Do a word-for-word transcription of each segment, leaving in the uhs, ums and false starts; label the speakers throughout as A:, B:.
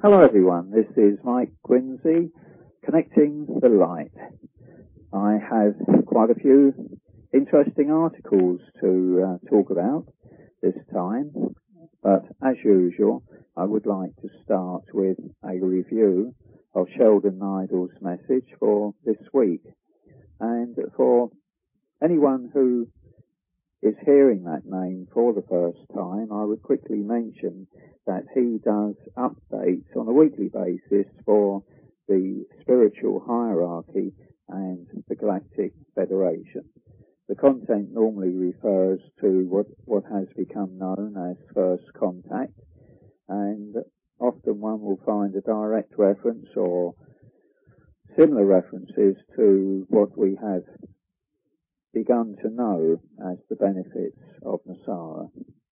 A: Hello everyone, this is Mike Quinsey, Connecting the Light. I have quite a few interesting articles to uh, talk about this time, but as usual, I would like to start with a review of Sheldon Nidle's message for this week. And for anyone who is hearing that name for the first time, I would quickly mention that he does updates on a weekly basis for the spiritual hierarchy and the Galactic Federation. The content normally refers to what, what has become known as First Contact, and often one will find a direct reference or similar references to what we have begun to know as the benefits of Nosara.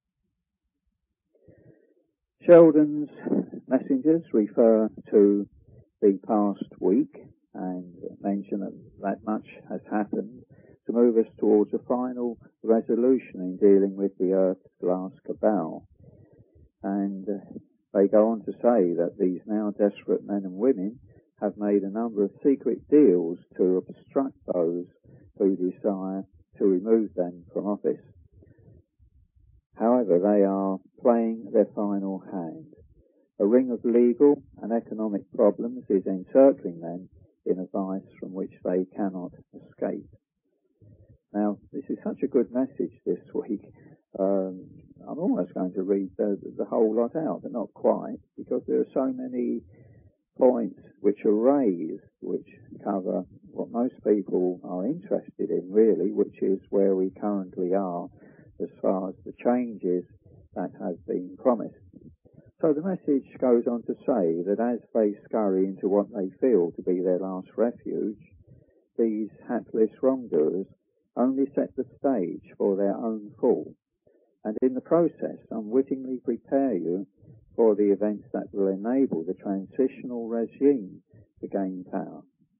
A: Sheldon's messengers refer to the past week and mention that, that much has happened to move us towards a final resolution in dealing with the Earth's last cabal. And uh, they go on to say that these now desperate men and women have made a number of secret deals to obstruct those who desire to remove them from office. However, they are playing their final hand. A ring of legal and economic problems is encircling them in a vice from which they cannot escape. Now, this is such a good message this week. Um, I'm almost going to read the, the whole lot out, but not quite, because there are so many points which are raised, which cover what most people are interested in, really, which is where we currently are as far as the changes that have been promised. So the message goes on to say that as they scurry into what they feel to be their last refuge, these hapless wrongdoers only set the stage for their own fall, and in the process unwittingly prepare you for the events that will enable the transitional regime to gain power.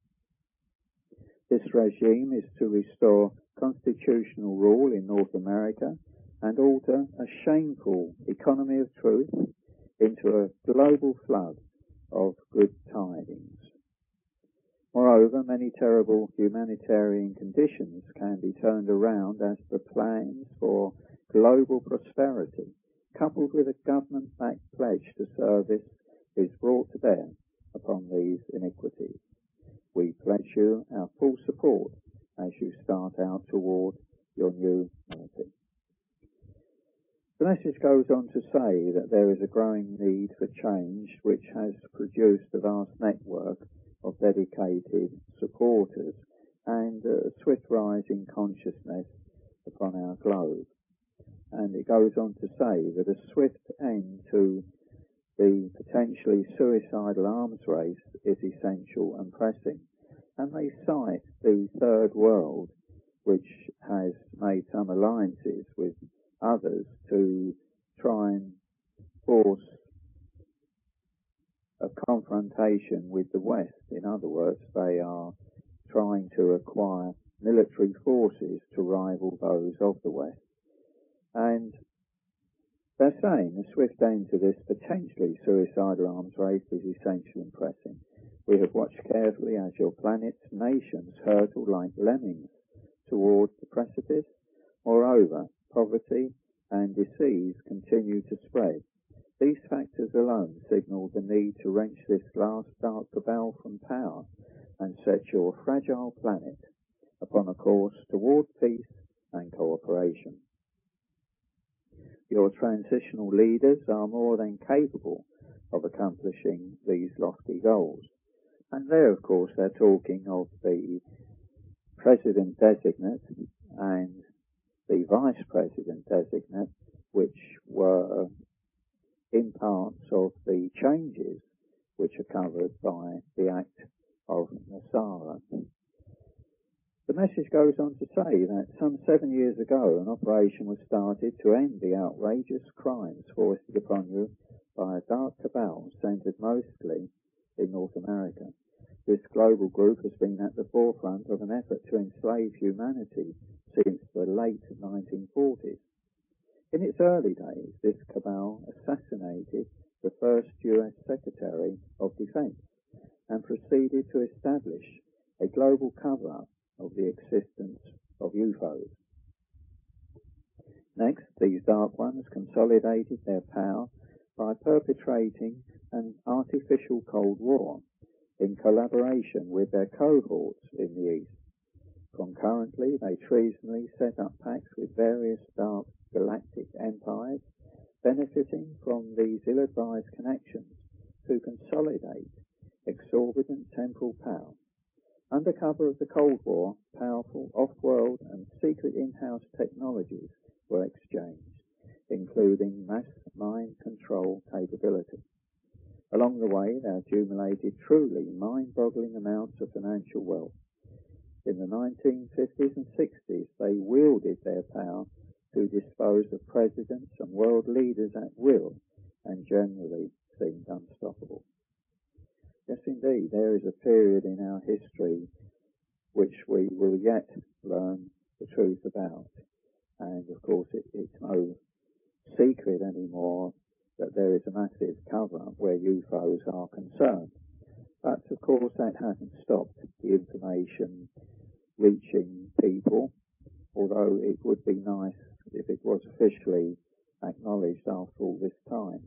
A: This regime is to restore constitutional rule in North America and alter a shameful economy of truth into a global flood of good tidings. Moreover, many terrible humanitarian conditions can be turned around as the plans for global prosperity, coupled with a government-backed pledge to service, is brought to bear upon these iniquities. We pledge you our full support as you start out toward your new reality. The message goes on to say that there is a growing need for change which has produced a vast network of dedicated supporters and a swift rise in consciousness upon our globe. And it goes on to say that a swift end to the potentially suicidal arms race is essential and pressing. And they cite the third world, which has made some alliances with others to try and force a confrontation with the West. In other words, they are trying to acquire military forces to rival those of the West. And they're saying a swift end to this potentially suicidal arms race is essential and pressing. We have watched carefully as your planet's nations hurtle like lemmings towards the precipice. Moreover, poverty and disease continue to spread. These factors alone signal the need to wrench this last dark cabal from power and set your fragile planet upon a course toward peace and cooperation. Your transitional leaders are more than capable of accomplishing these lofty goals. And there, of course, they're talking of the president-designate and the vice-president-designate, which were in parts of the changes which are covered by the Act of Nosara. The message goes on to say that some seven years ago an operation was started to end the outrageous crimes foisted upon you by a dark cabal centered mostly in North America. This global group has been at the forefront of an effort to enslave humanity since the late nineteen forties. In its early days, this cabal assassinated the first U S Secretary of Defense, and proceeded to establish a global cover-up of the existence of U F Os. Next, these Dark Ones consolidated their power by perpetrating an artificial Cold War in collaboration with their cohorts in the East. Concurrently, they treasonably set up pacts with various dark galactic empires, benefiting from these ill-advised connections to consolidate exorbitant temporal power. Under cover of the Cold War, powerful off-world and secret in-house technologies were exchanged, including mass mind control capability. Along the way, they accumulated truly mind-boggling amounts of financial wealth. In the nineteen fifties and sixties, they wielded their power to dispose of presidents and world leaders at will, and generally seemed unstoppable. Yes, indeed, there is a period in our history which we will yet learn the truth about. And of course, it, it's no secret anymore that there is a massive cover-up where U F Os are concerned. But of course, that hasn't stopped the information reaching people, although it would be nice if it was officially acknowledged after all this time.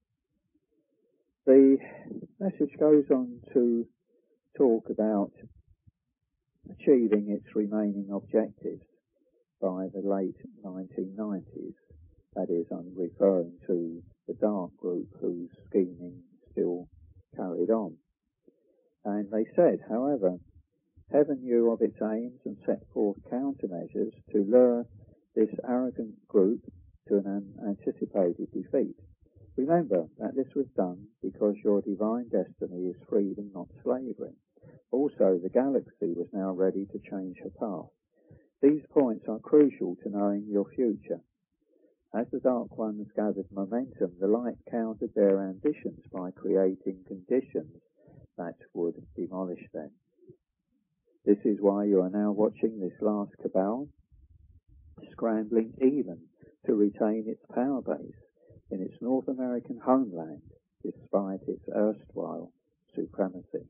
A: The message goes on to talk about achieving its remaining objectives by the late nineteen nineties. That is, I'm referring to the Dark Group whose scheming still carried on. And they said, however, Heaven knew of its aims and set forth countermeasures to lure this arrogant group to an anticipated defeat. Remember that this was done because your divine destiny is freedom, not slavery. Also, the galaxy was now ready to change her path. These points are crucial to knowing your future. As the Dark Ones gathered momentum, the light countered their ambitions by creating conditions that would demolish them. This is why you are now watching this last cabal scrambling even to retain its power base in its North American homeland, despite its erstwhile supremacy.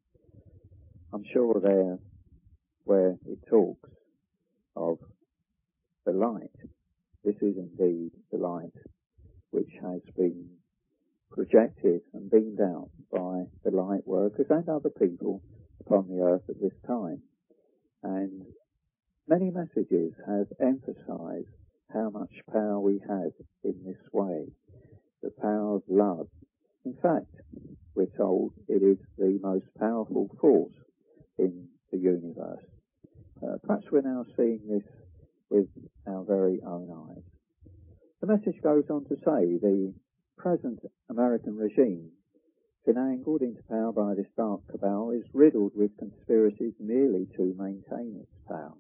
A: I'm sure there, where it talks of the light, this is indeed the light which has been projected and beamed out by the light workers and other people upon the earth at this time. And many messages have emphasized how much power we have in this way, the power of love. In fact, we're told it is the most powerful force in the universe. Uh, perhaps we're now seeing this with our very own eyes. The message goes on to say the present American regime, finangled into power by this dark cabal, is riddled with conspiracies merely to maintain its power.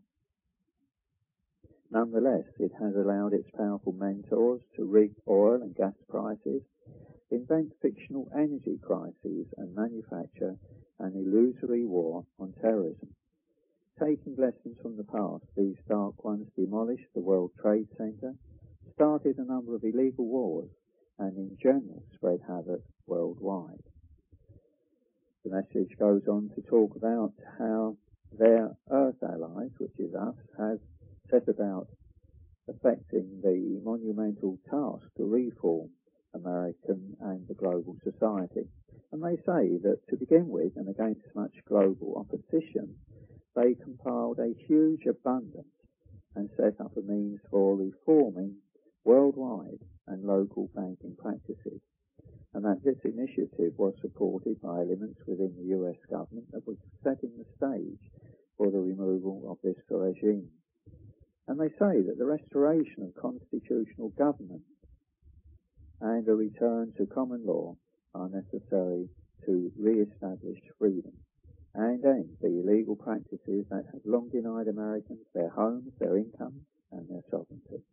A: Nonetheless, it has allowed its powerful mentors to rig oil and gas prices, invent fictional energy crises, and manufacture an illusory war on terrorism. Taking lessons from the past, these Dark Ones demolished the World Trade Center, started a number of illegal wars, and in general spread havoc worldwide. The message goes on to talk about how their Earth allies, which is us, have set about affecting the monumental task to reform American and the global society. And they say that to begin with, and against much global opposition, they compiled a huge abundance and set up a means for reforming worldwide and local banking practices, and that this initiative was supported by elements within the U S government that was setting the stage for the removal of this regime. And they say that the restoration of constitutional government and a return to common law are necessary to re-establish freedom and end the illegal practices that have long denied Americans their homes, their income, and their sovereignty.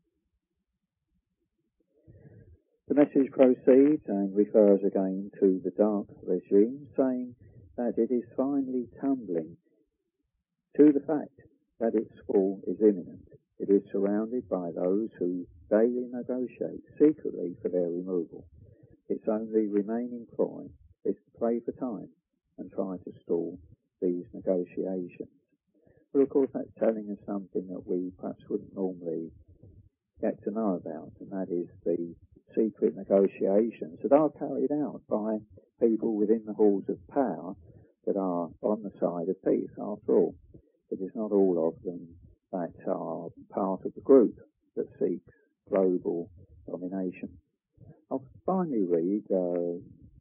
A: The message proceeds and refers again to the dark regime, saying that it is finally tumbling to the fact that its fall is imminent. It is surrounded by those who daily negotiate secretly for their removal. its only remaining ploy is to play for time and try to stall these negotiations. But of course that's telling us something that we perhaps wouldn't normally get to know about, and that is the secret negotiations that are carried out by people within the halls of power that are on the side of peace. After all, it is not all of them that are part of the group that seeks global domination. I'll finally read uh,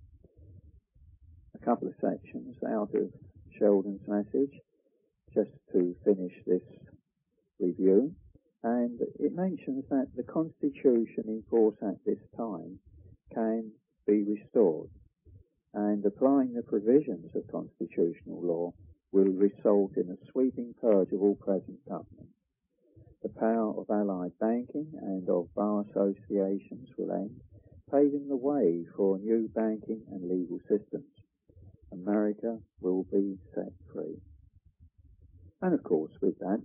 A: a couple of sections out of Sheldon's message just to finish this review. And it mentions that the Constitution in force at this time can be restored, and applying the provisions of constitutional law will result in a sweeping purge of all present governments. The power of allied banking and of bar associations will end, paving the way for new banking and legal systems. America will be set free. And of course, with that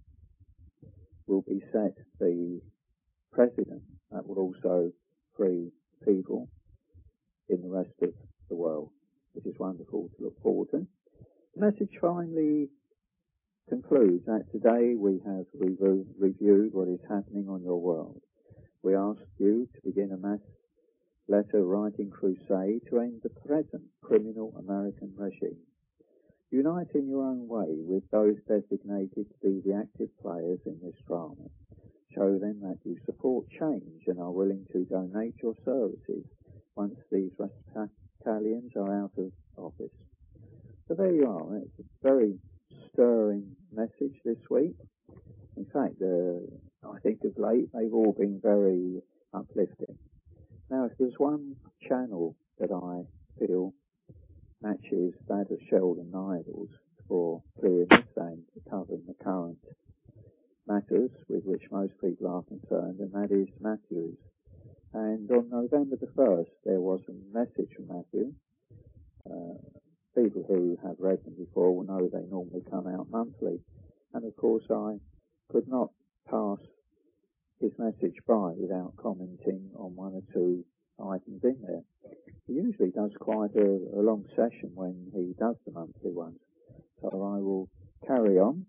A: will be set the president that will also free people in the rest of the world, which is wonderful to look forward to. The message finally concludes that today we have revo- reviewed what is happening on your world. We ask you to begin a mass letter writing crusade to end the present criminal American regime. Unite in your own way with those designated to be the active players in this drama. Show them that you support change and are willing to donate your services once these rapscallions are out of office. So there you are. It's a very stirring message this week. In fact, uh, I think of late they've all been very uplifting. Now, if there's one channel that I feel matches that of Sheldon Idles for clearness and covering the current matters with which most people are concerned, and that is Matthew's. And on November the first, there was a message from Matthew. Uh, people who have read them before will know they normally come out monthly. And of course, I could not pass his message by without commenting on one or two items in there. He usually does quite a, a long session when he does the monthly ones. So I will carry on.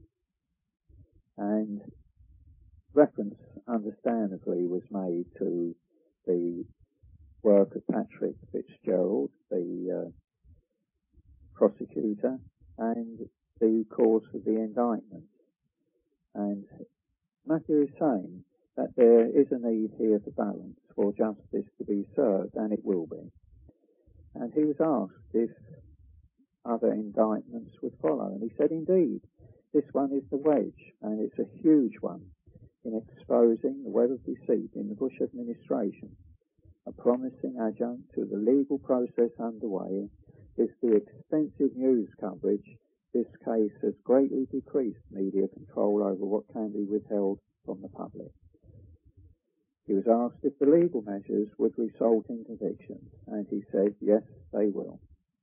A: And reference, understandably, was made to the work of Patrick Fitzgerald, the uh, prosecutor, and the course of the indictment. And Matthew is saying that there is a need here for balance, for justice to be served, and it will be. And he was asked if other indictments would follow, and he said, indeed, this one is the wedge, and it's a huge one, in exposing the web of deceit in the Bush administration. A promising adjunct to the legal process underway is the extensive news coverage this case has greatly decreased media control over what can be withheld from the public. He was asked if the legal measures would result in convictions, and he said, yes, they will.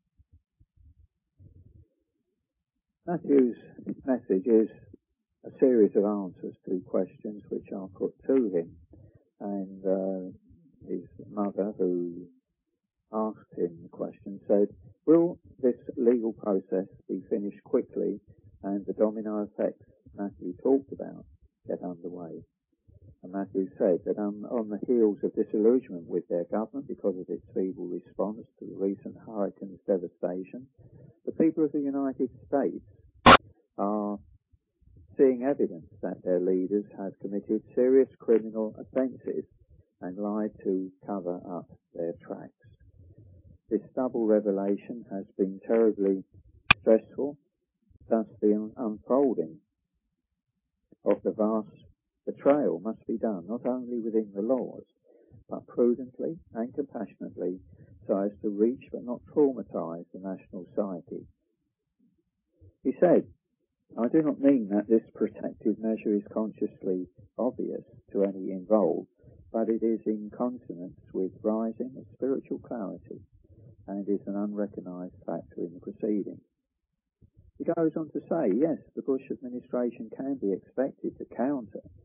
A: Matthew's message is a series of answers to questions which are put to him, and uh, his mother, who asked him the question, said, will this legal process be finished quickly and the domino effects Matthew talked about get underway? And Matthew said that um, on the heels of disillusionment with their government because of its feeble response to the recent hurricane's devastation, the people of the United States are seeing evidence that their leaders have committed serious criminal offences and lied to cover up their tracks. This double revelation has been terribly stressful, thus the unfolding of the vast betrayal must be done not only within the laws, but prudently and compassionately so as to reach but not traumatize the national psyche. He said, I do not mean that this protective measure is consciously obvious to any involved, but it is in consonance with rising of spiritual clarity and is an unrecognized factor in the proceedings. He goes on to say, yes, the Bush administration can be expected to counter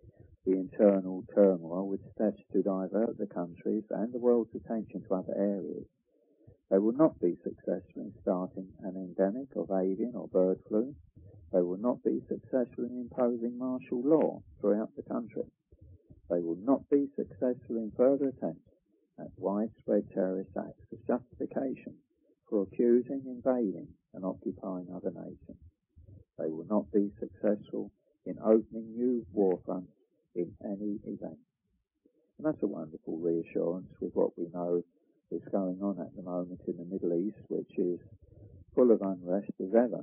A: the internal turmoil with steps to divert the country's and the world's attention to other areas. They will not be successful in starting an endemic of avian or bird flu. They will not be successful in imposing martial law throughout the country. They will not be successful in further attempts at widespread terrorist acts as justification for accusing, invading and occupying other nations. They will not be successful in opening new war fronts in any event. And that's a wonderful reassurance with what we know is going on at the moment in the Middle East, which is full of unrest as ever.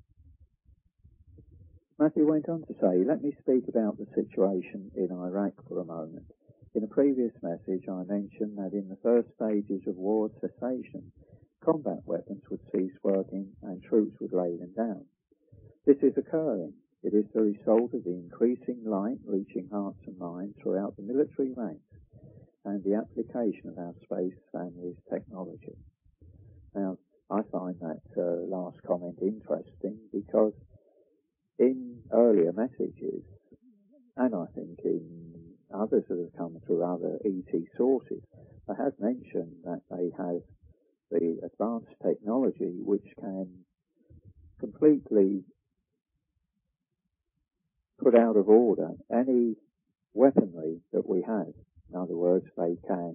A: Matthew went on to say, let me speak about the situation in Iraq for a moment. In a previous message, I mentioned that in the first stages of war cessation, combat weapons would cease working and troops would lay them down. This is occurring. It is the result of the increasing light reaching hearts and minds throughout the military ranks and the application of our space family's technology. Now, I find that uh, last comment interesting because in earlier messages, and I think in others that have come through other E T sources, I have mentioned that they have the advanced technology which can completely put out of order any weaponry that we have. In other words, they can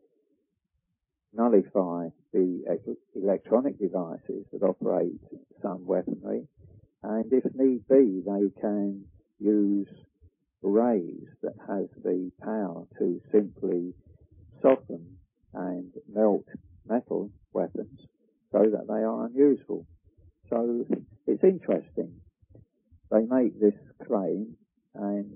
A: nullify the electronic devices that operate some weaponry, and if need be, they can use rays that have the power to simply soften and melt metal weapons so that they are unusable. So it's interesting. They make this claim, and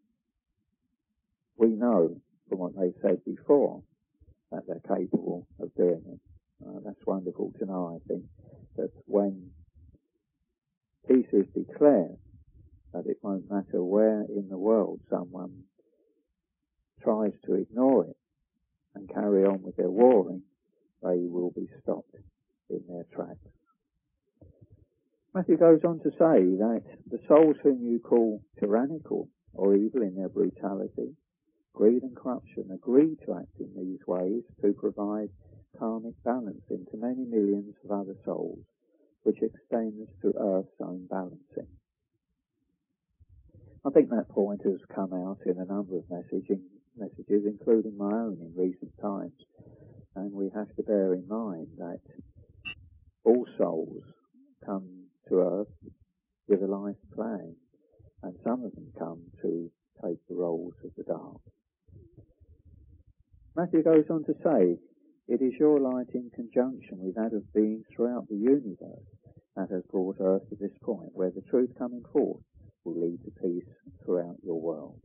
A: we know from what they've said before that they're capable of doing it. Uh, that's wonderful to know, I think, that when peace is declared, that it won't matter where in the world someone tries to ignore it and carry on with their warring, they will be stopped in their tracks. Matthew goes on to say that the souls whom you call tyrannical or evil in their brutality, greed and corruption agree to act in these ways to provide karmic balance into many millions of other souls, which extends to Earth's own balancing. I think that point has come out in a number of messaging, messages, including my own in recent times, and we have to bear in mind that all souls come to Earth with a life plan, and some of them come to take the roles of the dark. Matthew goes on to say, it is your light in conjunction with that of beings throughout the universe that has brought Earth to this point where the truth coming forth will lead to peace throughout your world.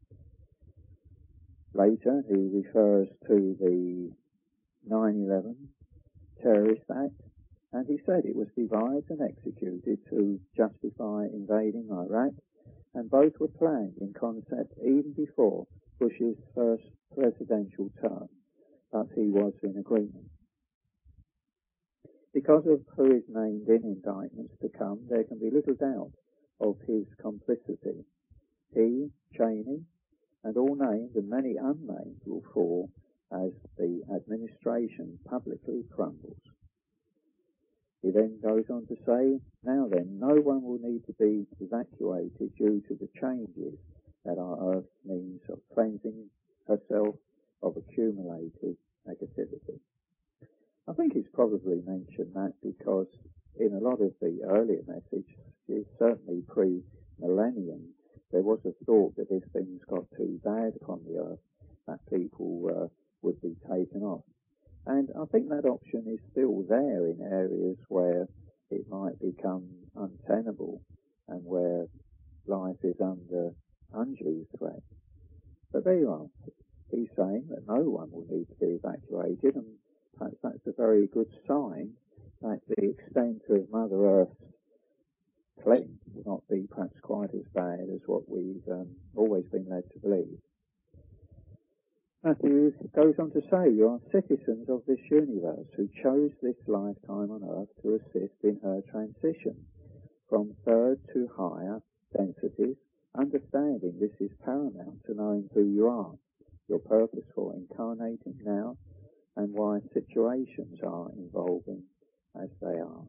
A: Later, he refers to the nine eleven terrorist act, and he said it was devised and executed to justify invading Iraq, and both were planned in concept even before Bush's first presidential term, but he was in agreement. Because of who is named in indictments to come, there can be little doubt of his complicity. He, Cheney, and all named and many unnamed will fall as the administration publicly crumbles. He then goes on to say, now then, no one will need to be evacuated due to the changes that our Earth means of cleansing herself of accumulated negativity. I think he's probably mentioned that because in a lot of the earlier messages, certainly pre-millennium, there was a thought that if things got too bad upon the Earth, that people uh, would be taken off. And I think that option is still there in areas where it might become untenable and where life is under undue threat. But there you are. He's saying that no one will need to be evacuated, and perhaps that's a very good sign that the extent of Mother Earth's cleansing will not be perhaps quite as bad as what we've um, always been led to believe. Matthew goes on to say, you are citizens of this universe who chose this lifetime on Earth to assist in her transition from third to higher densities Understanding this is paramount to knowing who you are, your purpose for incarnating now, and why situations are evolving as they are.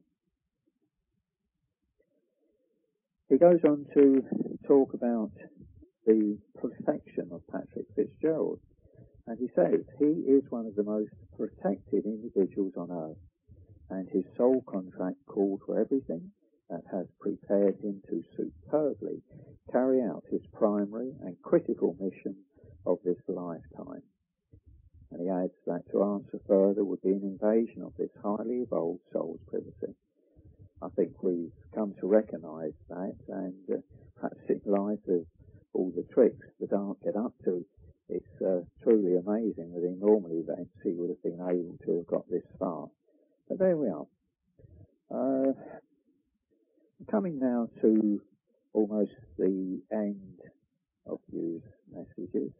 A: He goes on to talk about the perfection of Patrick Fitzgerald, and he says he is one of the most protected individuals on earth, and his soul contract called for everything that has prepared him to superbly carry out his primary and critical mission of this lifetime. And he adds that to answer further would be an invasion of this highly evolved soul's privacy. I think we've come to recognise that, and uh, perhaps in light of all the tricks the Dark get up to, it's uh, truly amazing that in normal events he would have been able to have got this far. But there we are. Uh, coming now to almost the end of Hugh's messages,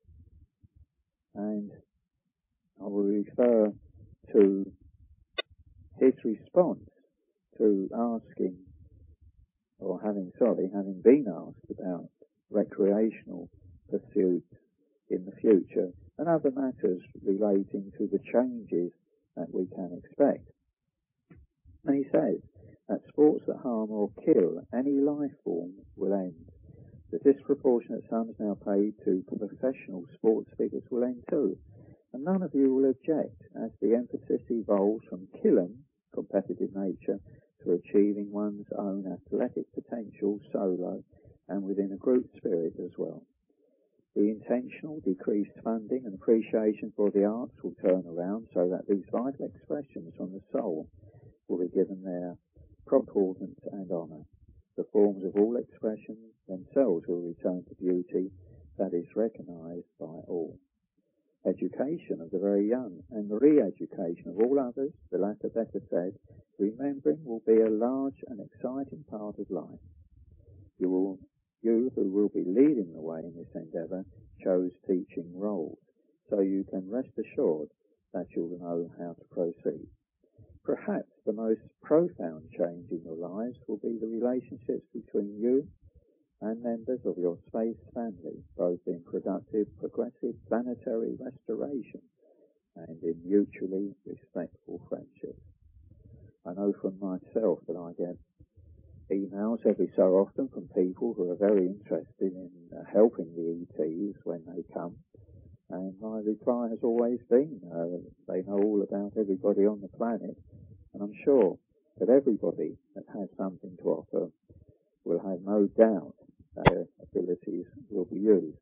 A: and I will refer to his response to asking, or having, sorry, having been asked about recreational pursuits in the future and other matters relating to the changes that we can expect. And he says that sports that harm or kill any life form will end. The disproportionate sums now paid to professional sports figures will end too. And none of you will object as the emphasis evolves from killing competitive nature to achieving one's own athletic potential solo and within a group spirit as well. The intentional decreased funding and appreciation for the arts will turn around so that these vital expressions from the soul will be given their proportions and honour. The forms of all expression themselves will return to beauty that is recognised by all. Education of the very young and the re-education of all others, the latter better said, remembering will be a large and exciting part of life. You will, you who will be leading the way in this endeavour chose teaching roles, so you can rest assured that you'll know how to proceed. Perhaps the most profound change in your lives will be the relationships between you and members of your space family, both in productive, progressive, planetary restoration and in mutually respectful friendship. I know from myself that I get emails every so often from people who are very interested in uh, helping the E Ts when they come, and my reply has always been uh, they know all about everybody on the planet, and I'm sure that everybody that has something to offer will have no doubt that their abilities will be used.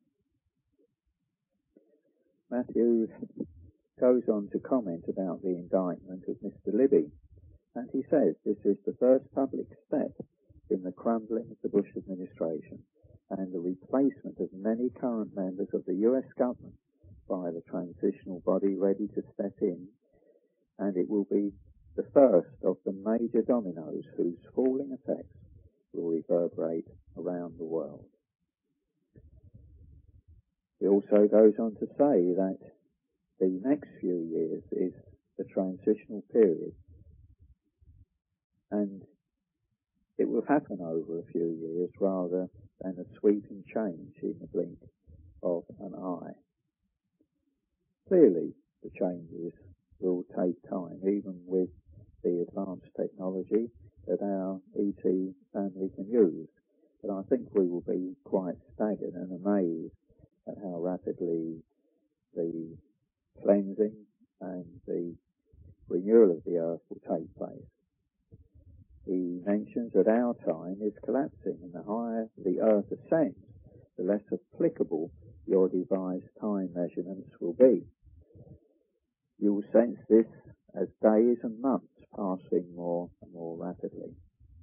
A: Matthew goes on to comment about the indictment of Mister Libby, and he says this is the first public step in the crumbling of the Bush administration and the replacement of many current members of the U S government by the transitional body ready to step in, and it will be the first of the major dominoes whose falling effects will reverberate around the world. He also goes on to say that the next few years is the transitional period, and it will happen over a few years rather than a sweeping change in the blink of an eye. Clearly, the changes will take time, even with the advanced technology that our E T family can use. But I think we will be quite staggered and amazed at how rapidly the cleansing and the renewal of the earth will take place. He mentions that our time is collapsing, and the higher the earth ascends, the less applicable your devised time measurements will be. You will sense this as days and months passing more and more rapidly.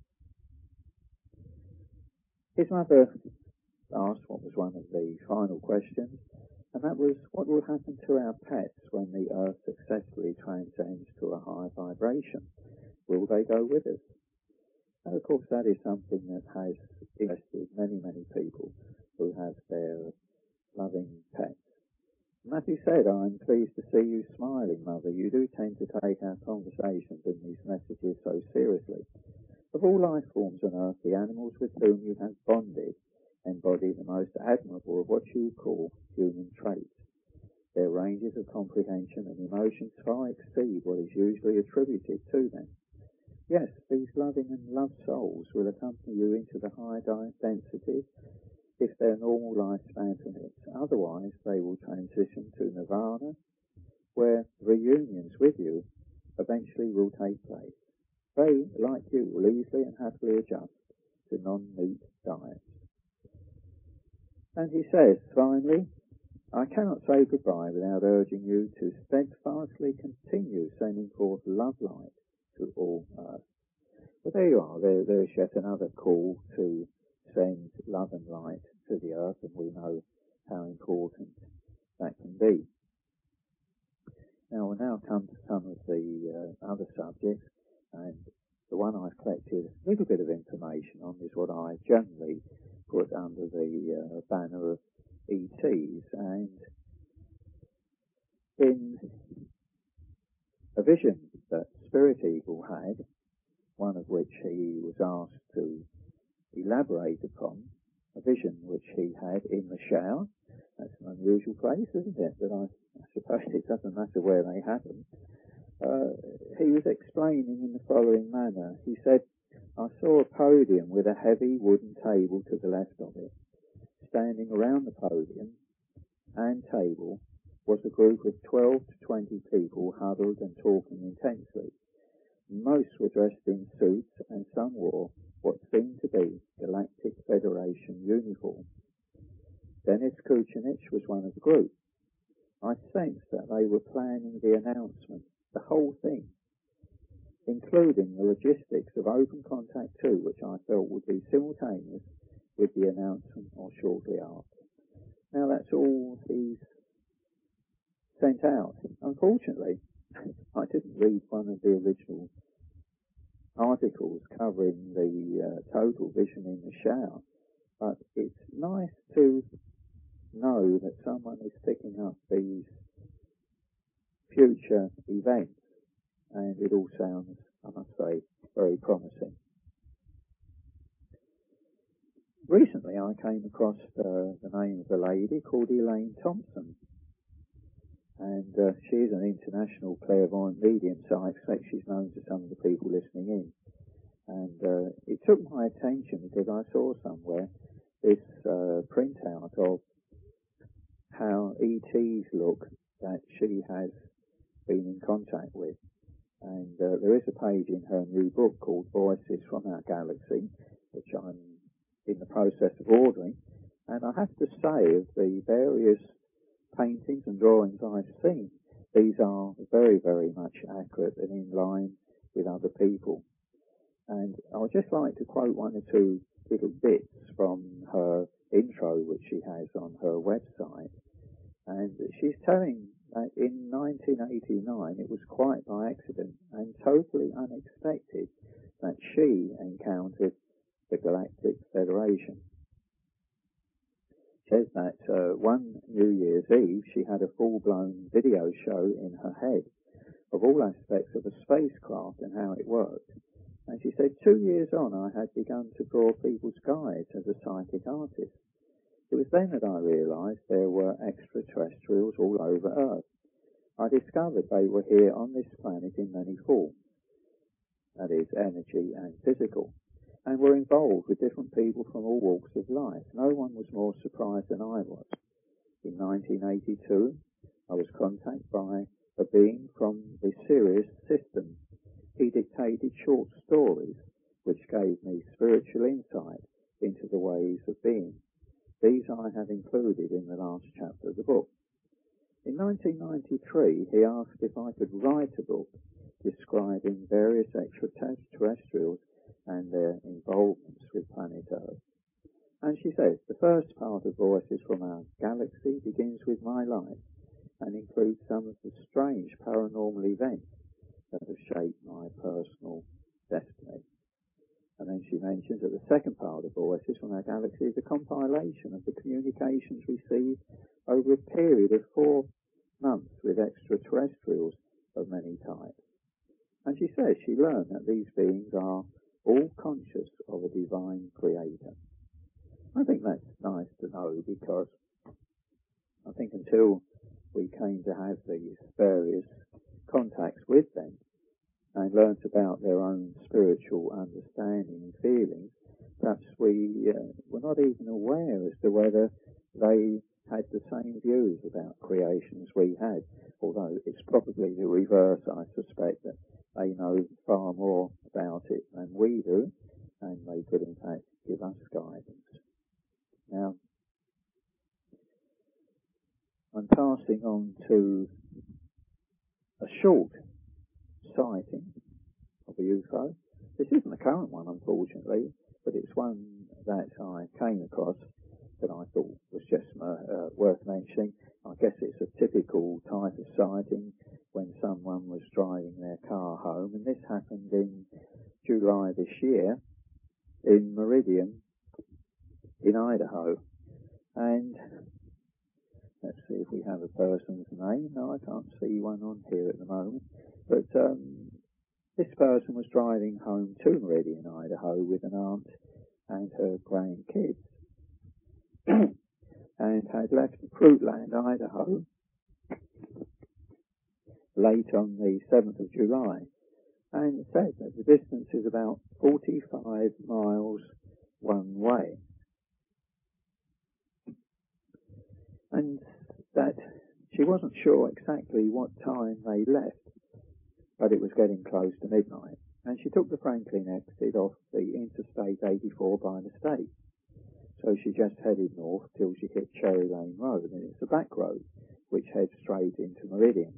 A: His mother asked what was one of the final questions, and that was, what will happen to our pets when the earth successfully transcends to a higher vibration? Will they go with us? And of course that is something that has interested many, many people who have their loving pets. Matthew said, I'm pleased to see you smiling, Mother. You do tend to take our conversations and these messages so seriously. Of all life forms on earth, the animals with whom you have bonded embody the most admirable of what you would call human traits. Their ranges of comprehension and emotions far exceed what is usually attributed to them. Yes, these loving and loved souls will accompany you into the higher densities if their normal lifespan permits. Otherwise, they will transition to nirvana, where reunions with you eventually will take place. They, like you, will easily and happily adjust to non-meat diets. And he says, finally, I cannot say goodbye without urging you to steadfastly continue sending forth love light to all earth. But there you are, there, there's yet another call to send love and light to the earth, and we know how important that can be. Now we'll now come to some of the uh, other subjects, and the one I've collected a little bit of information on is what I generally put under the uh, banner of E Ts, and in a vision that Spirit Eagle had, one of which he was asked to elaborate upon, a vision which he had in the shower. That's an unusual place, isn't it? But I, I suppose it doesn't matter where they happen. Uh, he was explaining in the following manner. He said, I saw a podium with a heavy wooden table to the left of it. Standing around the podium and table was a group of twelve to twenty people huddled and talking intensely. Most were dressed in suits, and some wore what seemed to be Galactic Federation uniform. Dennis Kucinich was one of the group. I sensed that they were planning the announcement, the whole thing, including the logistics of Open Contact two, which I felt would be simultaneous with the announcement or shortly after. Now that's all he's sent out. Unfortunately, I didn't read one of the original articles covering the uh, total vision in the shower, but it's nice to know that someone is picking up these future events, and it all sounds, I must say, very promising. Recently I came across uh, the name of a lady called Elaine Thompson, and uh, she's an international clairvoyant medium, so I expect she's known to some of the people listening in. And uh, it took my attention because I saw somewhere this uh, printout of how E Ts look that she has been in contact with. And uh, there is a page in her new book called Voices from Our Galaxy, which I'm in the process of ordering. And I have to say, of the various paintings and drawings I've seen, these are very, very much accurate and in line with other people. And I would just like to quote one or two little bits from her intro, which she has on her website. And she's telling that in nineteen eighty-nine, it was quite by accident and totally unexpected that she encountered the Galactic Federation. She says that uh, one New Year's Eve, she had a full-blown video show in her head of all aspects of a spacecraft and how it worked. And she said, two years on, I had begun to draw people's guides as a psychic artist. It was then that I realized there were extraterrestrials all over Earth. I discovered they were here on this planet in many forms, that is, energy and physical, and were involved with different people from all walks of life. No one was more surprised than I was. In nineteen eighty-two, I was contacted by a being from the Sirius system. He dictated short stories which gave me spiritual insight into the ways of being. These I have included in the last chapter of the book. In nineteen ninety-three, he asked if I could write a book describing various extraterrestrials and their involvements with planet Earth. And she says, the first part of Voices from Our Galaxy begins with my life and includes some of the strange paranormal events that have shaped my personal destiny. And then she mentions that the second part of Voices from Our Galaxy is a compilation of the communications received over a period of four months with extraterrestrials of many types. And she says she learned that these beings are all conscious of a divine creator. I think that's nice to know, because I think until we came to have these various contacts with them and learnt about their own spiritual understanding and feelings, perhaps we uh, were not even aware as to whether they had the same views about creation as we had, although it's probably the reverse. I suspect that they know far more about it than we do, and they could in fact give us guidance. Now, I'm passing on to a short sighting of a U F O. This isn't the current one, unfortunately, but it's one that I came across that I thought was just uh, worth mentioning. I guess it's a typical type of sighting when someone was driving their car home, and this happened in July this year in Meridian in Idaho. And let's see if we have a person's name. No, I can't see one on here at the moment. But um, this person was driving home to Meridian, Idaho with an aunt and her grandkids, and had left Fruitland, Idaho, late on the seventh of July, and said that the distance is about forty-five miles one way, and that she wasn't sure exactly what time they left, but it was getting close to midnight, and she took the Franklin exit off the Interstate eighty-four by mistake. So she just headed north till she hit Cherry Lane Road, and it's a back road which heads straight into Meridian.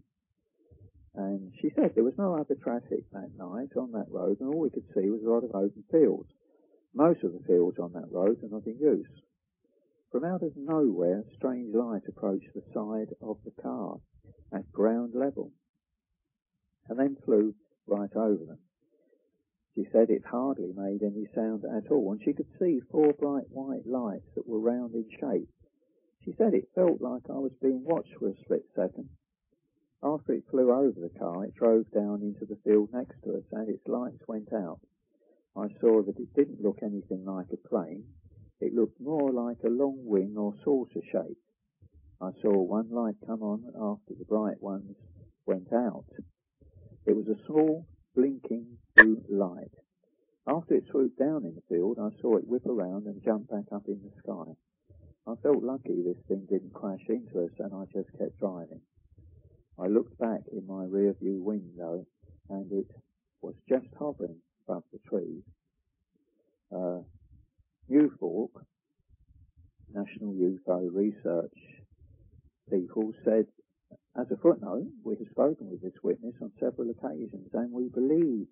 A: And she said there was no other traffic that night on that road, and all we could see was a lot of open fields. Most of the fields on that road are not in use. From out of nowhere, a strange light approached the side of the car at ground level, and then flew right over them. She said it hardly made any sound at all, and she could see four bright white lights that were round in shape. She said it felt like I was being watched for a split second. After it flew over the car, it drove down into the field next to us, and its lights went out. I saw that it didn't look anything like a plane. It looked more like a long wing or saucer shape. I saw one light come on after the bright ones went out. It was a small, blinking blue light. After it swooped down in the field, I saw it whip around and jump back up in the sky. I felt lucky this thing didn't crash into us, and I just kept driving. I looked back in my rear view window, and it was just hovering above the trees. Uh, New Fork National U F O Research people said, as a footnote, we have spoken with this witness on several occasions, and we believe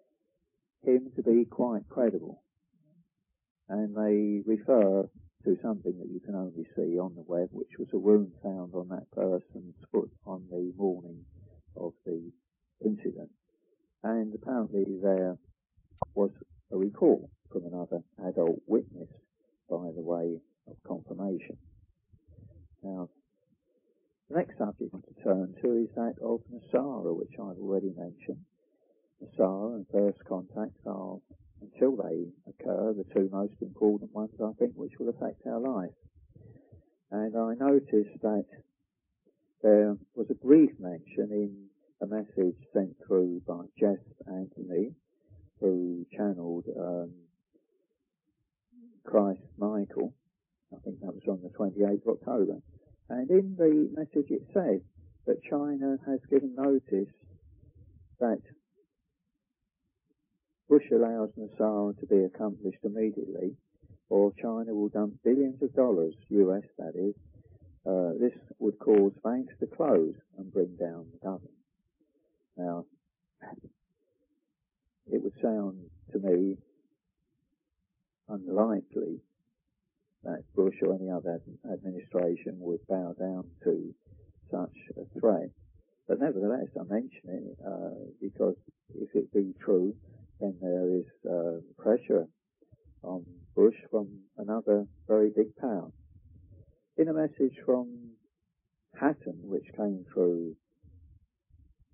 A: him to be quite credible. And they refer to something that you can only see on the web, which was a wound found on that person's foot on the morning of the incident. And apparently there was a report from another adult witness by the way of confirmation. Now, the next subject I want to turn to is that of Nosara, which I've already mentioned. Nosara and first contacts are, until they occur, the two most important ones, I think, which will affect our life. And I noticed that there was a brief mention in a message sent through by Jess Anthony, who channeled um, Christ Michael. I think that was on the twenty-eighth of October. And in the message it said that China has given notice that Bush allows Nosara to be accomplished immediately, or China will dump billions of dollars, U S that is. Uh, this would cause banks to close and bring down the government. Now, it would sound to me unlikely that Bush or any other administration would bow down to such a threat. But nevertheless, I mention it uh, because if it be true, then there is uh, pressure on Bush from another very big power. In a message from Hatton, which came through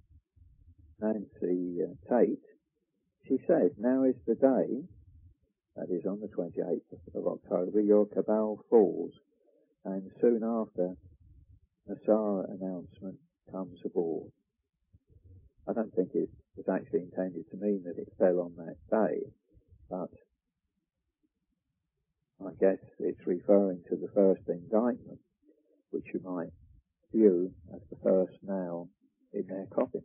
A: Nancy uh, Tate, she said, now is the day that is on the twenty-eighth of October, your cabal falls, and soon after, a Nasara announcement comes aboard. I don't think it was actually intended to mean that it fell on that day, but I guess it's referring to the first indictment, which you might view as the first nail in their coffin.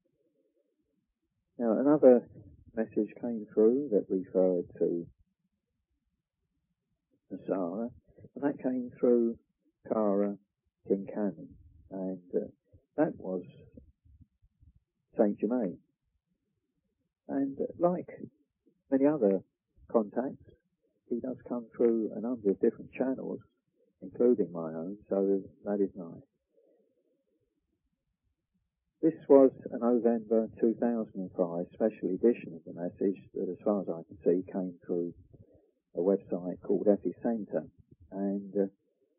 A: Now, another message came through that referred to Nasara, and that came through Kara Kincannon, and uh, that was Saint Germain. And uh, like many other contacts, he does come through a number of different channels, including my own, so that is nice. This was a November two thousand five special edition of the message that, as far as I can see, came through a website called Epicenter, and uh,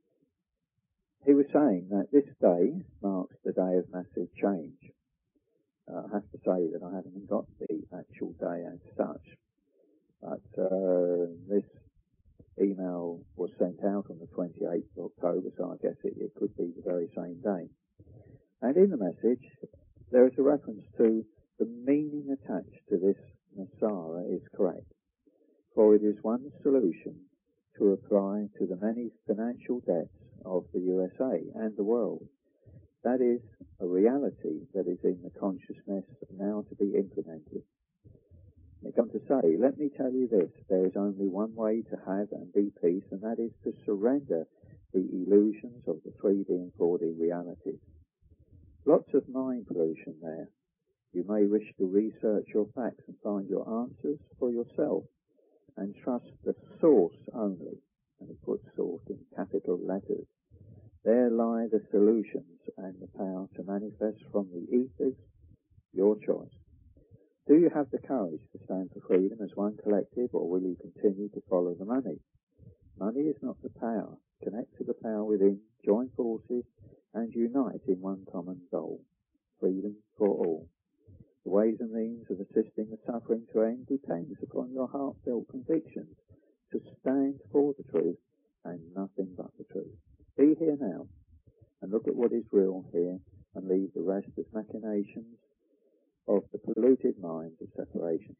A: he was saying that this day marks the day of massive change. Uh, I have to say that I haven't got the actual day as such, but uh, this email was sent out on the twenty-eighth of October, so I guess it, it could be the very same day. And in the message, there is a reference to the meaning attached to this Nasara is correct, for it is one solution to apply to the many financial debts of the U S A and the world. That is a reality that is in the consciousness now to be implemented. They come to say, let me tell you this, there is only one way to have and be peace, and that is to surrender the illusions of the three D and four D realities. Lots of mind pollution there. You may wish to research your facts and find your answers for yourself, and trust the source only, and he puts source in capital letters. There lie the solutions and the power to manifest from the ethers, your choice. Do you have the courage to stand for freedom as one collective, or will you continue to follow the money? Money is not the power. Connect to the power within, join forces, and unite in one common goal, freedom for all. The ways and means of assisting the suffering to end depends upon your heartfelt convictions to stand for the truth and nothing but the truth. Be here now, and look at what is real here, and leave the rest as machinations of the polluted mind of separation.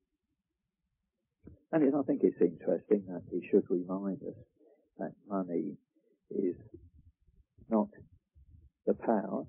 A: And I think it's interesting that he should remind us that money is not the power,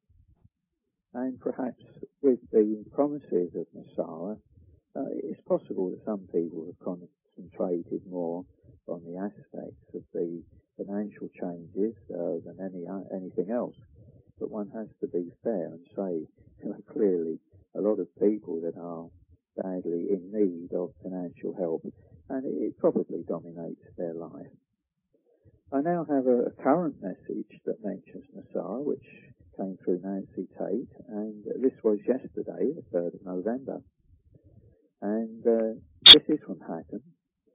A: and perhaps with the promises of Nasara, uh, it's possible that some people have concentrated more on the aspects of the financial changes uh, than any uh, anything else. But one has to be fair and say, you know, clearly a lot of people that are badly in need of financial help, and it, it probably dominates their life. I now have a, a current message that mentions Nasara, which came through Nancy Tate, and uh, this was yesterday, the third of November. And uh, this is from Hatton,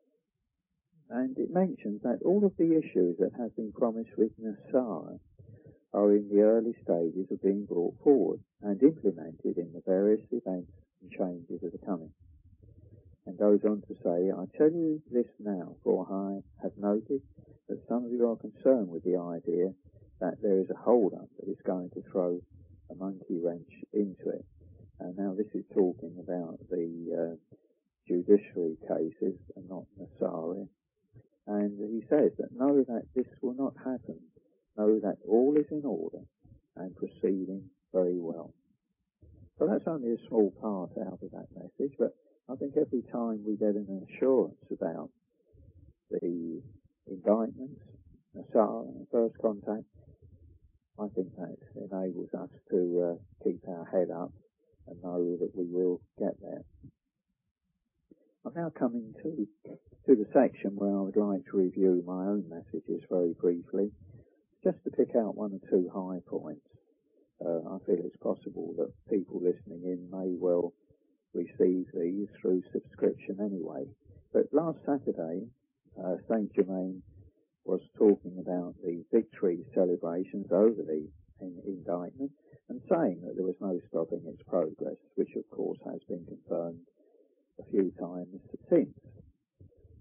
A: and it mentions that all of the issues that have been promised with Nasara are in the early stages of being brought forward and implemented in the various events and changes that are coming. And goes on to say, I tell you this now, for I have noted that some of you are concerned with the idea that there is a hold-up that is going to throw a monkey wrench into it. And now this is talking about the uh, judiciary cases and not Nasara. And he says that know that this will not happen. Know that all is in order and proceeding very well. So that's only a small part out of that message, but I think every time we get an assurance about the indictments, Nasara, and first contact, I think that enables us to uh, keep our head up and know that we will get there. I'm now coming to to the section where I would like to review my own messages very briefly, just to pick out one or two high points. Uh, I feel it's possible that people listening in may well receive these through subscription anyway. But last Saturday, uh, Saint Germain was talking about the victory celebrations over the in- indictment and saying that there was no stopping its progress, which of course has been confirmed a few times since.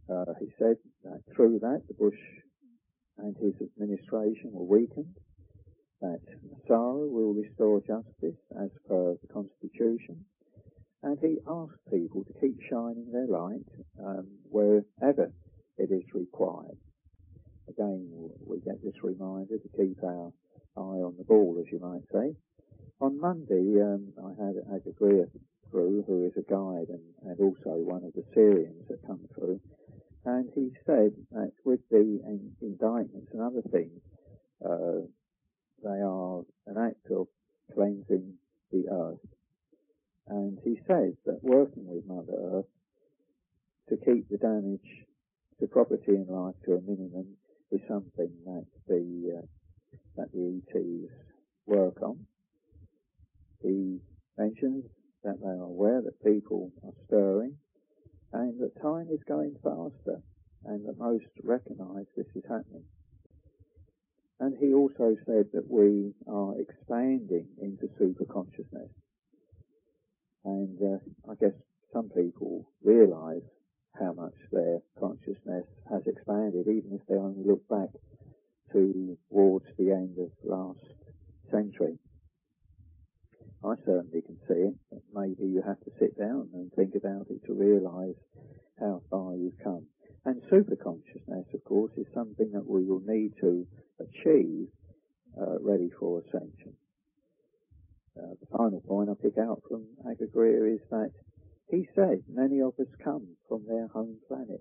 A: Uh, he said that through that the Bush and his administration were weakened, that Nasara will restore justice as per the Constitution, and he asked people to keep shining their light um, wherever it is required. Again, we get this reminder to keep our eye on the ball, as you might say. On Monday, um, I had Agagria through, who is a guide and, and also one of the Syrians that come through, and he said that with the in, indictments and other things, uh, they are an act of cleansing the earth. And he says that working with Mother Earth to keep the damage to property and life to a minimum is something that the uh, that the E Ts work on. He mentions that they are aware that people are stirring and that time is going faster and that most recognise this is happening. And he also said that we are expanding into super consciousness. And uh, I guess some people realise how much their consciousness has expanded, even if they only look back towards the end of last century. I certainly can see it, but maybe you have to sit down and think about it to realise how far you've come. And super consciousness, of course, is something that we will need to achieve uh, ready for ascension. Uh, the final point I pick out from Agagria is that he said many of us come from their home planets.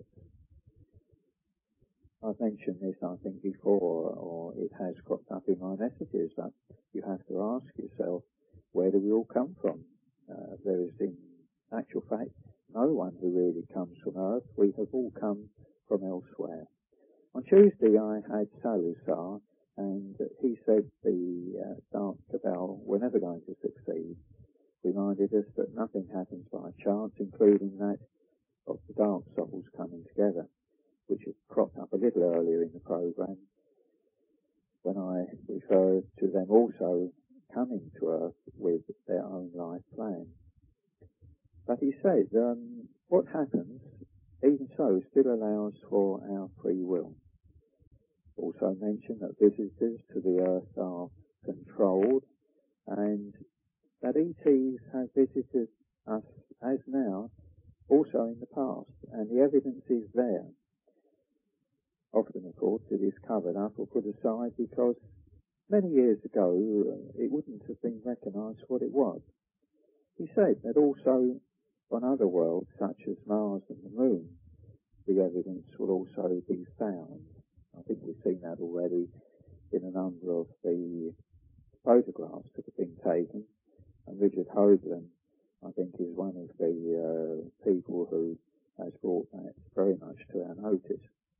A: I've mentioned this, I think, before, or it has cropped up in my messages, but you have to ask yourself, where do we all come from? Uh, there is, in actual fact, no one who really comes from Earth. We have all come from elsewhere. On Tuesday, I had Salusar, and he said the uh, Dark Cabal were never going to succeed. Reminded us that nothing happens by chance, including that of the Dark Souls coming together, which had cropped up a little earlier in the program, when I referred to them also coming to Earth with their own life plan. But he said, um, what happens, even so, still allows for our free will. Also mentioned that visitors to the Earth are controlled, and that E Ts have visited us as now, also in the past, and the evidence is there. Often, of course, it is covered up or put aside because many years ago it wouldn't have been recognised what it was. He said that also on other worlds, such as Mars and the Moon, the evidence will also be found. I think we've seen that already in a number of the photographs that have been taken. And Richard Hoagland, I think, is one of the uh, people who has brought that very much to our notice.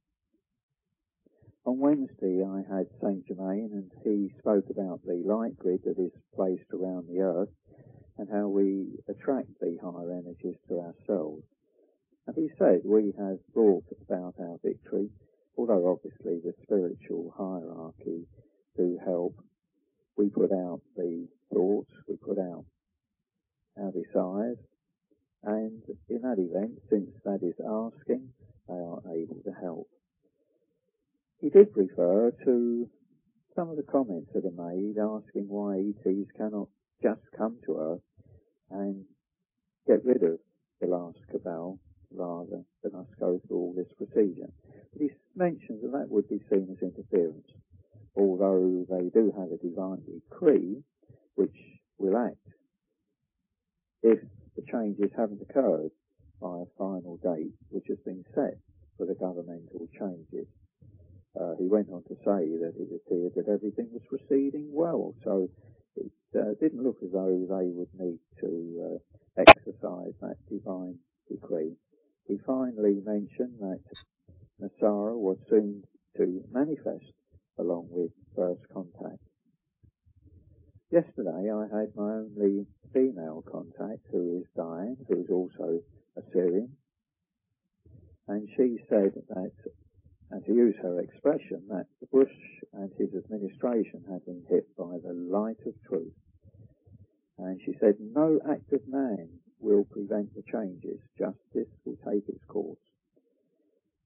A: On Wednesday, I had Saint Germain, and he spoke about the light grid that is placed around the Earth and how we attract the higher energies to ourselves. And he said we have brought about our victory, although obviously the spiritual hierarchy do help. We put out the thoughts, we put out our desires, and in that event, since that is asking, they are able to help. He did refer to some of the comments that are made asking why E Ts cannot just come to Earth and get rid of the last cabal rather than us go through all this procedure. But he mentions that that would be seen as interference, although they do have a divine decree which will act if the changes haven't occurred by a final date which has been set for the governmental changes. Uh, he went on to say that it appeared that everything was proceeding well, so it uh, didn't look as though they would need to uh, exercise that divine decree. He finally mentioned that Nasara was soon to manifest along with first contact. Yesterday I had my only female contact, who is Diane, who is also a Syrian, and she said that, and to use her expression, that the Bush and his administration had been hit by the light of truth. And she said, no act of man will prevent the changes. Justice will take its course.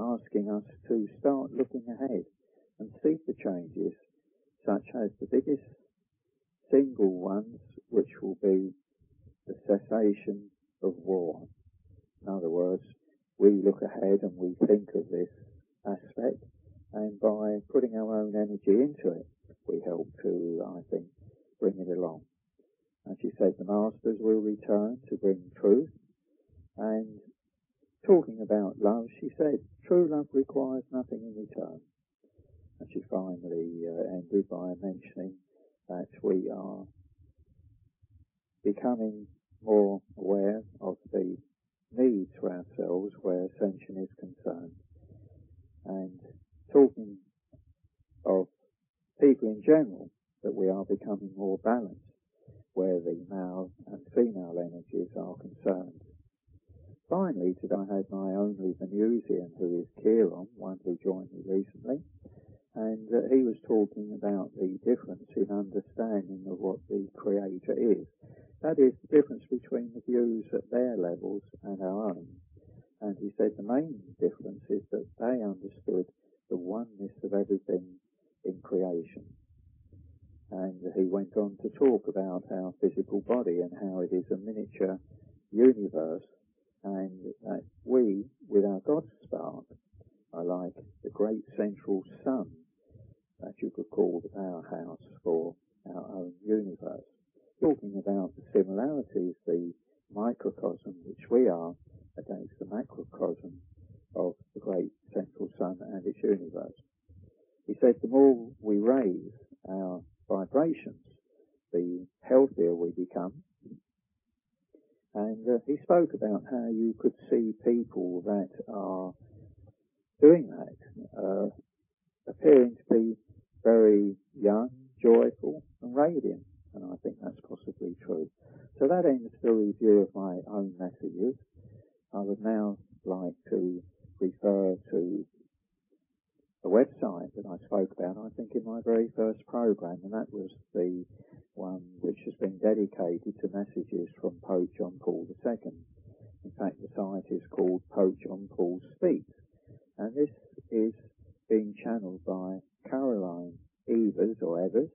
A: asking us to start looking ahead and seek the changes, such as the biggest single ones, which will be the cessation of war. In other words, we look ahead and we think of this aspect, and by putting our own energy into it, we help to, I think, bring it along. And she said the masters will return to bring truth. And talking about love, she said, true love requires nothing in return. And she finally uh, ended by mentioning that we are becoming more aware of the needs for ourselves where ascension is concerned. And talking of people in general, that we are becoming more balanced where the male and female energies are concerned. Finally, today I had my only Venusian, who is Kieran, one who joined me recently, and uh, he was talking about the difference in understanding of what the Creator is. That is, the difference between the views at their levels and our own. And he said the main difference is that they understood the oneness of everything in creation. And he went on to talk about our physical body and how it is a miniature universe, and that we, with our God spark, are like the great central sun that you could call the powerhouse for our own universe. Talking about the similarities, the microcosm which we are against the macrocosm of the great central sun and its universe. He said the more we raise our vibrations, the healthier we become. And uh, he spoke about how you could see people that are doing that, uh, appearing to be very young, joyful, and radiant. And I think that's possibly true. So that ends the review of my own messages. I would now like to refer to a website that I spoke about, I think, in my very first program, and that was the one which has been dedicated to messages from Pope John Paul the Second. In fact, the site is called Pope John Paul Speaks, and this is being channeled by Caroline Evers, or Evers.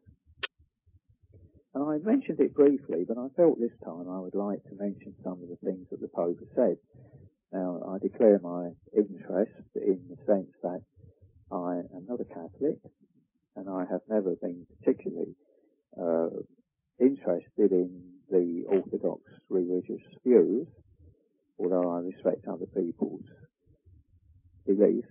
A: And I mentioned it briefly, but I felt this time I would like to mention some of the things that the Pope has said. Now, I declare my interest in the sense that I am not a Catholic, and I have never been particularly uh, interested in the orthodox religious views, although I respect other people's beliefs.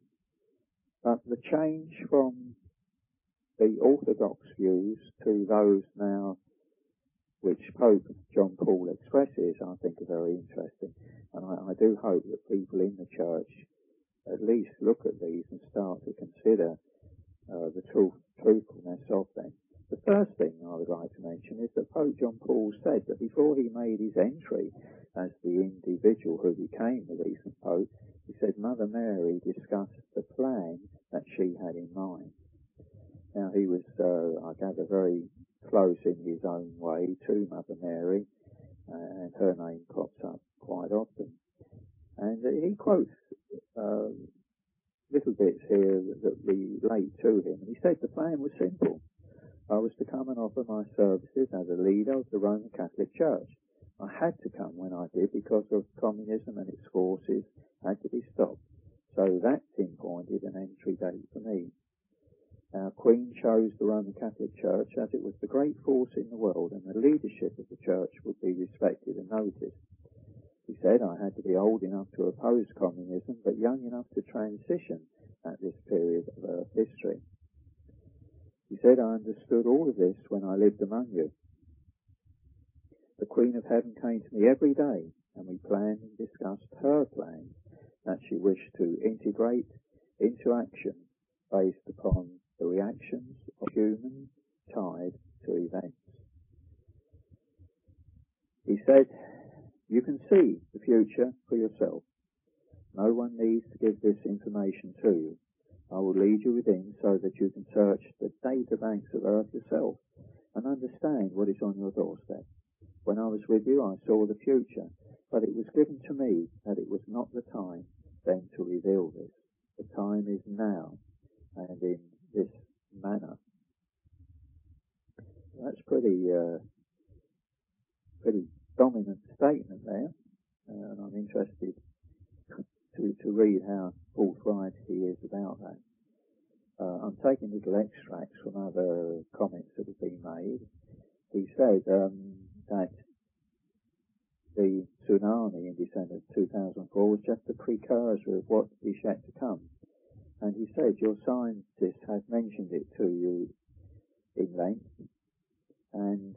A: But the change from the orthodox views to those now which Pope John Paul expresses, I think are very interesting. And I, I do hope that people in the Church at least look at these and start to consider uh, the truth, truthfulness of them. The first thing I would like to mention is that Pope John Paul said that before he made his entry as the individual who became the recent Pope, he said Mother Mary discussed the plan that she had in mind. Now, he was, uh, I gather, very close in his own way to Mother Mary, uh, and her name pops up quite often. And uh, he quotes uh, little bits here that, that relate to him. And he said the plan was simple. I was to come and offer my services as a leader of the Roman Catholic Church. I had to come when I did because of communism and its forces had to be stopped. So that pinpointed an entry date for me. Our Queen chose the Roman Catholic Church as it was the great force in the world, and the leadership of the Church would be respected and noticed. He said I had to be old enough to oppose communism, but young enough to transition at this period of Earth history. He said I understood all of this when I lived among you. The Queen of Heaven came to me every day, and we planned and discussed her plans that she wished to integrate into action based upon the reactions of humans tied to events. He said, you can see the future for yourself. No one needs to give this information to you. I will lead you within so that you can search the data banks of Earth yourself and understand what is on your doorstep. When I was with you, I saw the future, but it was given to me that it was not the time then to reveal this. The time is now, and in this manner. That's pretty, uh, pretty dominant statement there, uh, and I'm interested to, to read how forthright he is about that. Uh, I'm taking little extracts from other comments that have been made. He said um, that the tsunami in December two thousand four was just a precursor of what is yet to come. And he said your scientist has mentioned it to you in length, and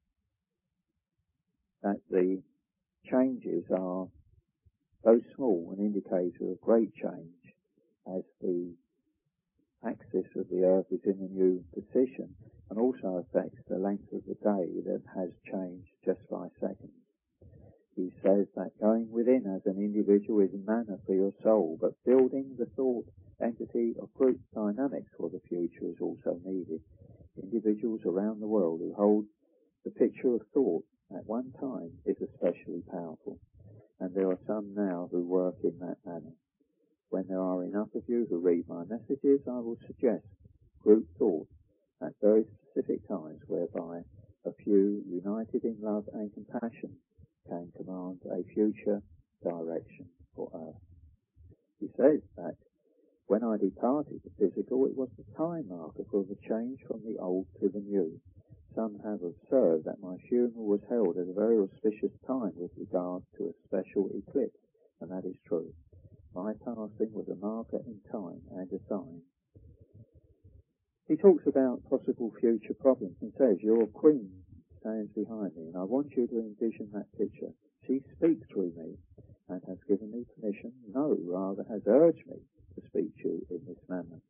A: that the changes are so small, an indicator of great change, as the axis of the Earth is in a new position, and also affects the length of the day that has changed just by seconds. He says that going within as an individual is manna for your soul, but building the thought entity of group dynamics for the future is also needed. Individuals around the world who hold the picture of thought at one time is especially powerful, and there are some now who work in that manner. When there are enough of you who read my messages, I will suggest group thought at very specific times whereby a few united in love and compassion can command a future direction for Earth. He says that when I departed the physical, it was the time marker for the change from the old to the new. Some have observed that my funeral was held at a very auspicious time with regard to a special eclipse, and that is true. My passing was a marker in time and a sign. He talks about possible future problems and says, your queen stands behind me, and I want you to envision that picture. She speaks through me and has given me permission, no, rather has urged me to speak to you in this manner.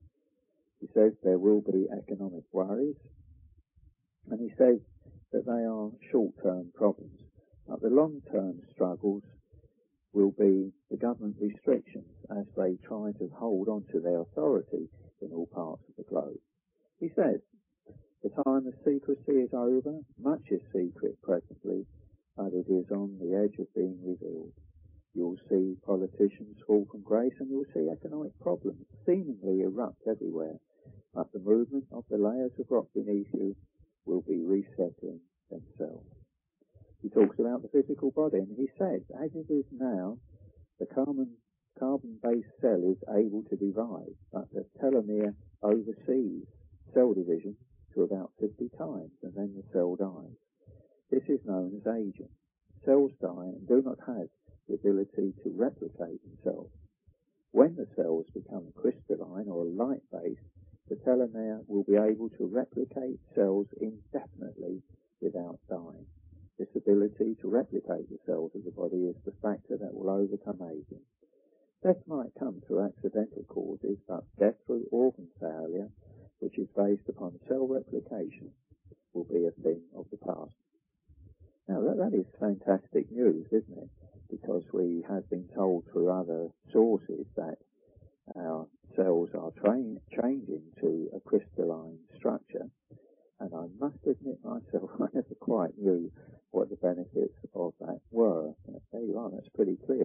A: He says there will be economic worries, and he says that they are short-term problems, but the long-term struggles will be the government restrictions as they try to hold on to their authority in all parts of the globe. He says, the time of secrecy is over. Much is secret presently, but it is on the edge of being revealed. You'll see politicians fall from grace, and you'll see economic problems seemingly erupt everywhere, but the movement of the layers of rock beneath you will be resettling themselves. He talks about the physical body, and he says, as it is now, the carbon, carbon-based cell is able to divide, but the telomere oversees cell division to about fifty times, and then the cell dies. This is known as aging. Cells die and do not have the ability to replicate themselves. When the cells become crystalline or light-based, the telomere will be able to replicate cells indefinitely without dying. This ability to replicate the cells of the body is the factor that will overcome aging. Death might come through accidental causes, but death through organ failure, which is based upon cell replication, will be a thing of the past. Now, that, that is fantastic news, isn't it? Because we have been told through other sources that our cells are train, changing to a crystalline structure, and I must admit myself, I never quite knew what the benefits of that were. There you are, that's pretty clear.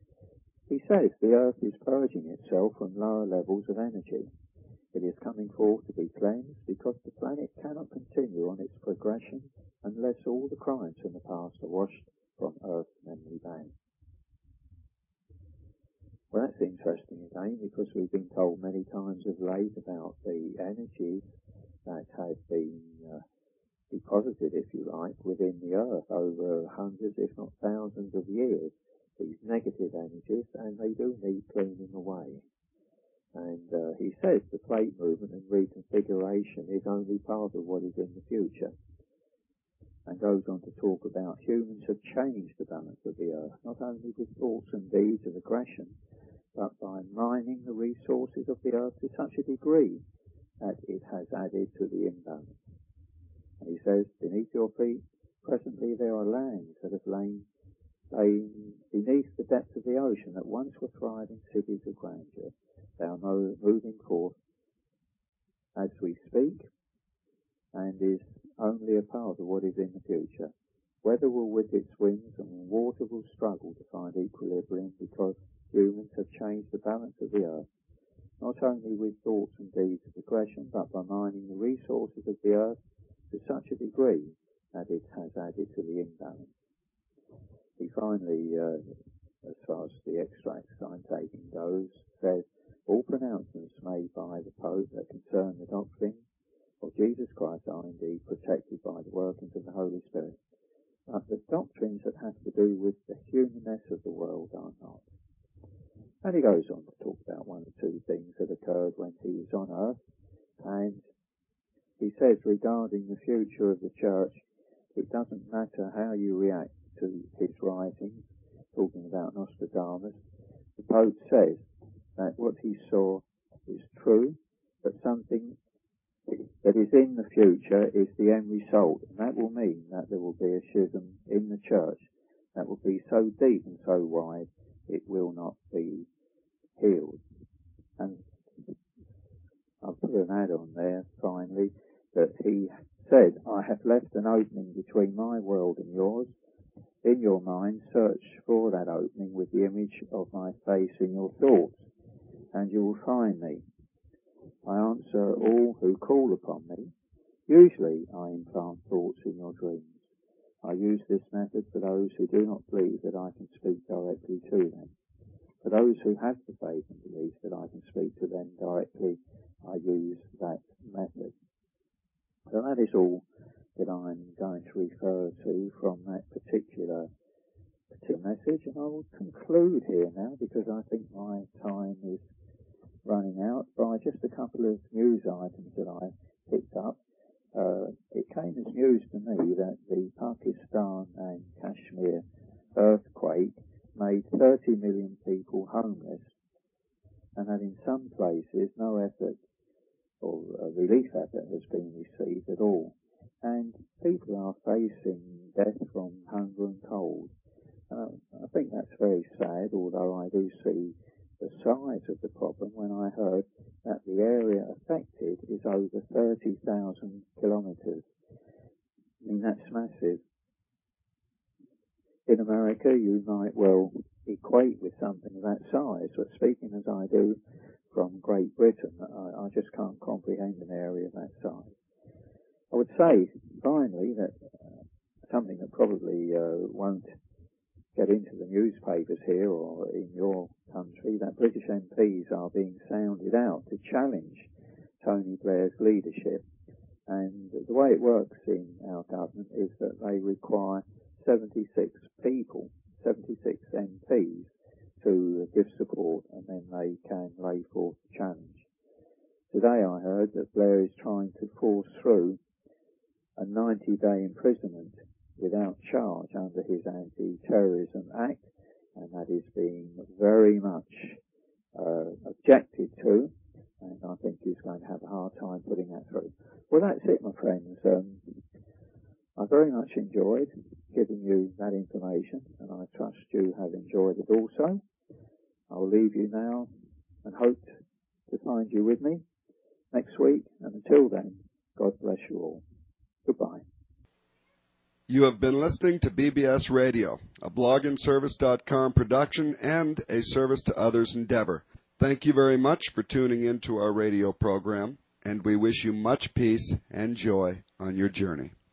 A: He says the Earth is purging itself from lower levels of energy. It is coming forth to be cleansed because the planet cannot continue on its progression unless all the crimes from the past are washed from Earth's memory bank. Well, that's interesting again, because we've been told many times of late about the energies that have been uh, deposited, if you like, within the Earth over hundreds, if not thousands of years, these negative energies, and they do need cleaning away. And uh, he says the plate movement and reconfiguration is only part of what is in the future, and goes on to talk about humans have changed the balance of the Earth, not only with thoughts and deeds of aggression, but by mining the resources of the Earth to such a degree that it has added to the imbalance. And he says, beneath your feet, presently there are lands that have lain, lain beneath the depths of the ocean that once were thriving cities of grandeur. They are moving forth as we speak, and is only a part of what is in the future. Weather will whip its wings, and water will struggle to find equilibrium, because humans have changed the balance of the earth, not only with thoughts and deeds of aggression, but by mining the resources of the earth to such a degree that it has added to the imbalance. He finally, uh, as far as the extracts I'm taking goes, says, all pronouncements made by the Pope that concern the doctrine of Jesus Christ are indeed protected by the workings of the Holy Spirit, but the doctrines that have to do with the humanness of the world are not. And he goes on to talk about one or two things that occurred when he was on earth, and he says regarding the future of the church, it doesn't matter how you react to his writings, talking about Nostradamus. The Pope says that what he saw is true, but something that is in the future is the end result, and that will mean that there will be a schism in the church that will be so deep and so wide it will not be healed. And I'll put an add on there finally that he said, I have left an opening between my world and yours. In your mind, search for that opening with the image of my face in your thoughts, and you will find me. I answer all who call upon me. Usually I implant thoughts in your dreams. I use this method for those who do not believe that I can speak directly to them. For those who have the faith and belief that I can speak to them directly, I use that method. So that is all that I'm going to refer to from that particular, particular message, and I will conclude here now because I think my time is running out by just a couple of news items that I picked up. Uh, it came as news to me that the Pakistan and Kashmir earthquake made thirty million people homeless, and that in some places no effort or a relief effort has been received at all. And people are facing death from hunger and cold. Uh, I think that's very sad, although I do see the size of the problem when I heard that the area affected is over thirty thousand kilometres. I mean, that's massive. In America, you might well equate with something of that size, but speaking as I do from Great Britain, I, I just can't comprehend an area of that size. I would say, finally, that uh, something that probably uh, won't get into the newspapers here or in your country, that British M Ps are being sounded out to challenge Tony Blair's leadership. And the way it works in our government is that they require seventy-six people, seventy-six M Ps to give support, and then they can lay forth the challenge. Today I heard that Blair is trying to force through a ninety-day imprisonment without charge under his Anti-Terrorism Act, and that is being very much uh, objected to, and I think he's going to have a hard time putting that through. Well, that's it, my friends. Um, I very much enjoyed giving you that information, and I trust you have enjoyed it also. I'll leave you now and hope to find you with me next week, and until then, God bless you all. Goodbye.
B: You have been listening to B B S Radio, a blogging service dot com production and a service to others endeavor. Thank you very much for tuning in to our radio program, and we wish you much peace and joy on your journey.